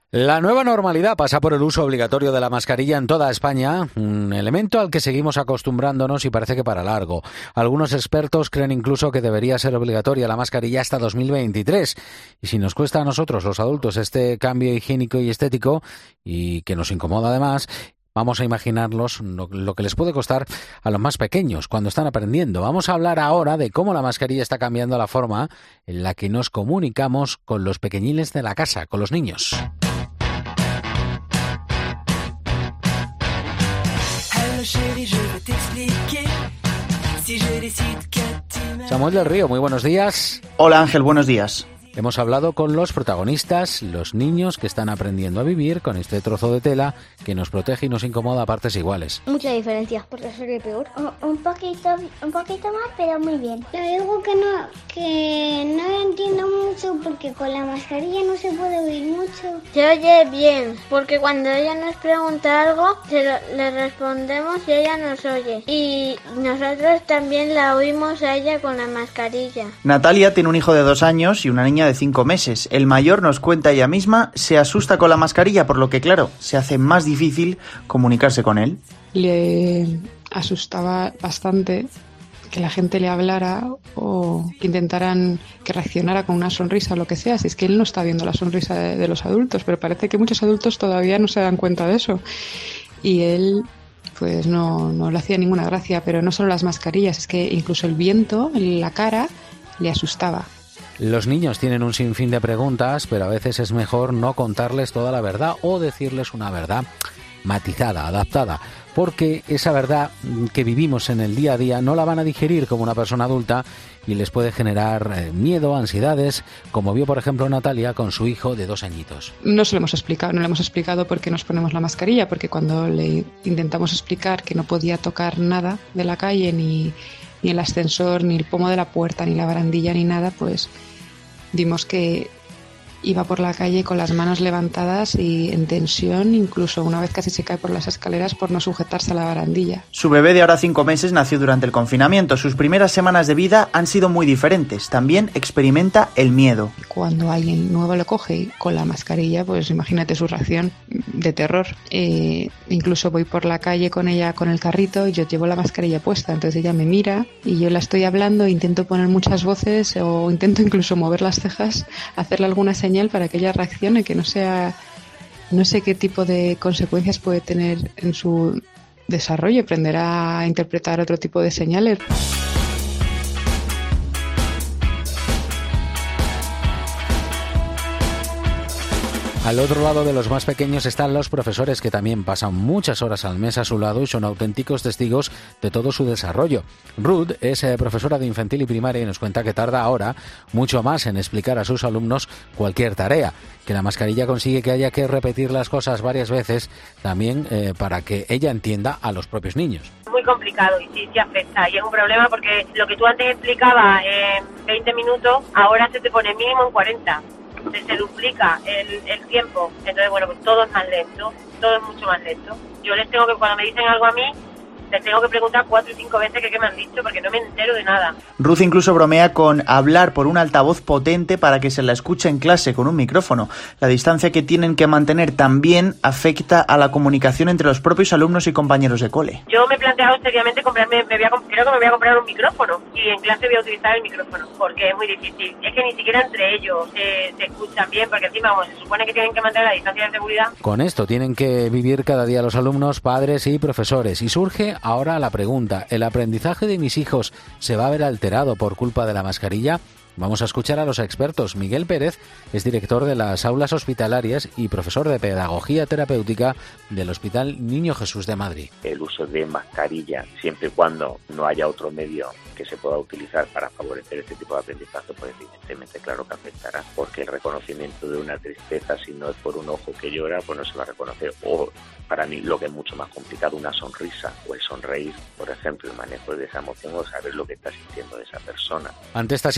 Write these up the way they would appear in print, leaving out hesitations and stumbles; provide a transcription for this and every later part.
La nueva normalidad pasa por el uso obligatorio de la mascarilla en toda España, un elemento al que seguimos acostumbrándonos y parece que para largo. Algunos expertos creen incluso que debería ser obligatoria la mascarilla hasta 2023. Y si nos cuesta a nosotros, los adultos, este cambio higiénico y estético, y que nos incomoda además, vamos a imaginarlos lo que les puede costar a los más pequeños cuando están aprendiendo. Vamos a hablar ahora de cómo la mascarilla está cambiando la forma en la que nos comunicamos con los pequeñines de la casa, con los niños. Samuel del Río, muy buenos días. Hola Ángel, buenos días. Hemos hablado con los protagonistas, los niños que están aprendiendo a vivir con este trozo de tela que nos protege y nos incomoda a partes iguales. Mucha diferencia, porque soy peor. Un poquito más, pero muy bien. Hay algo que no entiendo mucho, porque con la mascarilla no se puede oír mucho. Se oye bien, porque cuando ella nos pregunta algo, le respondemos y ella nos oye. Y nosotros también la oímos a ella con la mascarilla. Natalia tiene un hijo de 2 años y una niña de 5 meses. El mayor, nos cuenta ella misma, se asusta con la mascarilla, por lo que, claro, se hace más difícil comunicarse con él. Le asustaba bastante que la gente le hablara o que intentaran que reaccionara con una sonrisa o lo que sea, si es que él no está viendo la sonrisa de los adultos, pero parece que muchos adultos todavía no se dan cuenta de eso. Y él pues no le hacía ninguna gracia, pero no solo las mascarillas, es que incluso el viento en la cara le asustaba. Los niños tienen un sinfín de preguntas, pero a veces es mejor no contarles toda la verdad o decirles una verdad matizada, adaptada, porque esa verdad que vivimos en el día a día no la van a digerir como una persona adulta y les puede generar miedo, ansiedades, como vio por ejemplo Natalia con su hijo de 2 añitos. No le hemos explicado por qué nos ponemos la mascarilla, porque cuando le intentamos explicar que no podía tocar nada de la calle, ni el ascensor, ni el pomo de la puerta, ni la barandilla, ni nada, pues vimos que iba por la calle con las manos levantadas y en tensión, incluso una vez casi se cae por las escaleras por no sujetarse a la barandilla. Su bebé de ahora 5 meses nació durante el confinamiento. Sus primeras semanas de vida han sido muy diferentes. También experimenta el miedo. Cuando alguien nuevo lo coge con la mascarilla, pues imagínate su reacción de terror. Incluso voy por la calle con ella con el carrito y yo llevo la mascarilla puesta, entonces ella me mira y yo la estoy hablando, intento poner muchas voces o intento incluso mover las cejas, hacerle alguna señal para que ella reaccione, que no sé qué tipo de consecuencias puede tener en su desarrollo, aprenderá a interpretar otro tipo de señales. Al otro lado de los más pequeños están los profesores, que también pasan muchas horas al mes a su lado y son auténticos testigos de todo su desarrollo. Ruth es profesora de infantil y primaria y nos cuenta que tarda ahora mucho más en explicar a sus alumnos cualquier tarea, que la mascarilla consigue que haya que repetir las cosas varias veces también para que ella entienda a los propios niños. Muy complicado y sí afecta, y es un problema porque lo que tú antes explicabas en 20 minutos, ahora se te pone mínimo en 40. Se duplica el tiempo, entonces bueno, pues todo es más lento, todo es mucho más lento. Yo les tengo que, cuando me dicen algo a mí, les tengo que preguntar 4 o 5 veces qué me han dicho, porque no me entero de nada. Ruth incluso bromea con hablar por un altavoz potente para que se la escuche en clase con un micrófono. La distancia que tienen que mantener también afecta a la comunicación entre los propios alumnos y compañeros de cole. Yo me he planteado seriamente creo que me voy a comprar un micrófono, y en clase voy a utilizar el micrófono, porque es muy difícil. Es que ni siquiera entre ellos se escuchan bien, porque encima como se supone que tienen que mantener la distancia de seguridad. Con esto tienen que vivir cada día los alumnos, padres y profesores, y surge ahora la pregunta: ¿el aprendizaje de mis hijos se va a ver alterado por culpa de la mascarilla? Vamos a escuchar a los expertos. Miguel Pérez es director de las aulas hospitalarias y profesor de pedagogía terapéutica del Hospital Niño Jesús de Madrid. El uso de mascarilla, siempre y cuando no haya otro medio que se pueda utilizar para favorecer este tipo de aprendizaje, pues evidentemente claro que afectará, porque el reconocimiento de una tristeza, si no es por un ojo que llora, pues no se va a reconocer. O para mí lo que es mucho más complicado, una sonrisa o el sonreír, por ejemplo, el manejo de esa emoción o saber lo que está sintiendo esa persona. Ante esta situación, los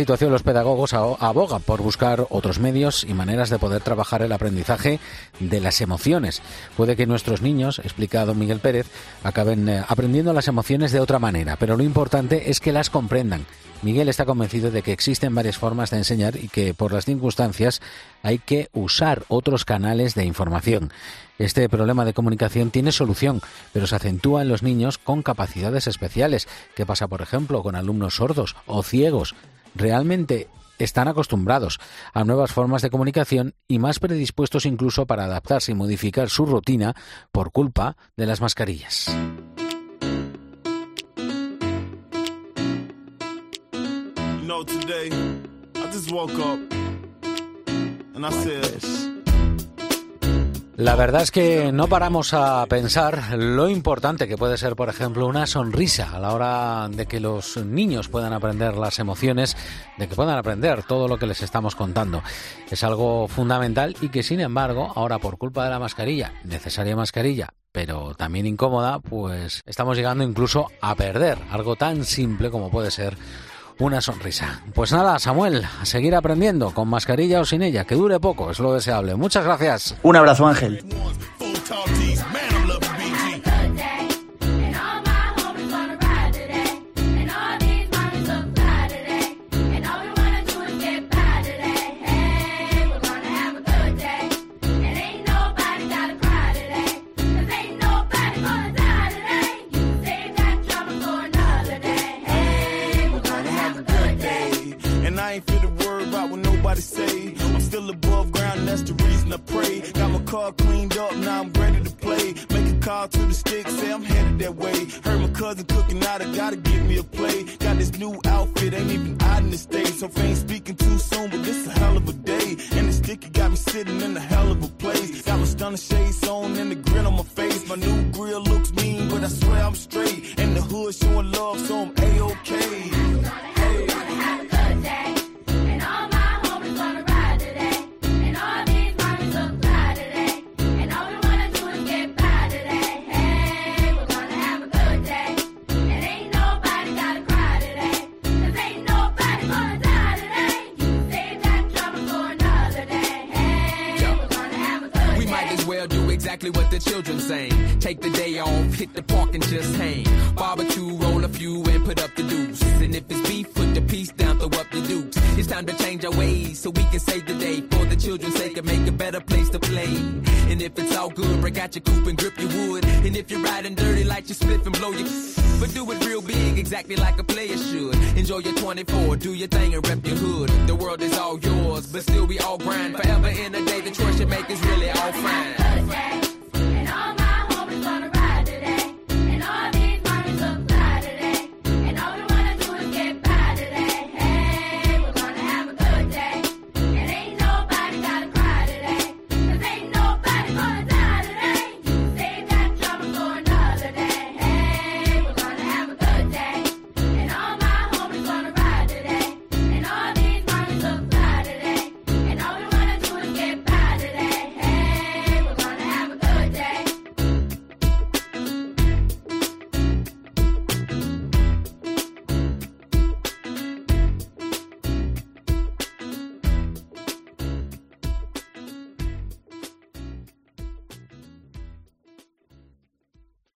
pedagogos abogan por buscar otros medios y maneras de poder trabajar el aprendizaje de las emociones. Puede que nuestros niños, explica don Miguel Pérez, acaben aprendiendo las emociones de otra manera, pero lo importante es que las comprendan. Miguel está convencido de que existen varias formas de enseñar y que por las circunstancias hay que usar otros canales de información. Este problema de comunicación tiene solución, pero se acentúa en los niños con capacidades especiales. ¿Qué pasa, por ejemplo, con alumnos sordos o ciegos? Realmente están acostumbrados a nuevas formas de comunicación y más predispuestos incluso para adaptarse y modificar su rutina por culpa de las mascarillas. Today, I just woke up and I said, la verdad es que no paramos a pensar lo importante que puede ser, por ejemplo, una sonrisa a la hora de que los niños puedan aprender las emociones, de que puedan aprender todo lo que les estamos contando. Es algo fundamental y que, sin embargo, ahora por culpa de la mascarilla, necesaria mascarilla, pero también incómoda, pues estamos llegando incluso a perder algo tan simple como puede ser una sonrisa. Pues nada, Samuel, a seguir aprendiendo, con mascarilla o sin ella, que dure poco, es lo deseable. Muchas gracias. Un abrazo, Ángel. Say I'm still above ground, and that's the reason I pray. Got my car cleaned up, now I'm ready to play. Make a call to the sticks, say I'm headed that way. Heard my cousin cooking out, I gotta give me a play. Got this new outfit, ain't even out in the States. So if I ain't speaking too soon, but this a hell of a day. And the sticky got me sitting in a hell of a place. Got my stunner shades on and the grin on my face. My new grill looks mean, but I swear I'm straight. And the hood showing love, so I'm A-OK. Exactly what the children saying. Take the day off, hit the park and just hang. Barbecue, roll a few and put up the deuce. And if it's beef, put the piece down, throw up the dukes. It's time to change our ways so we can save the day. For the children's sake and make a better place to play. And if it's all good, break out your coupe and grip your wood. And if you're riding dirty, light your spliff and blow your... But do it real big, exactly like a player should. Enjoy your 24, do your thing and rep your hood. The world is all yours, but still we all grind. Forever in a day, the choice you make is really all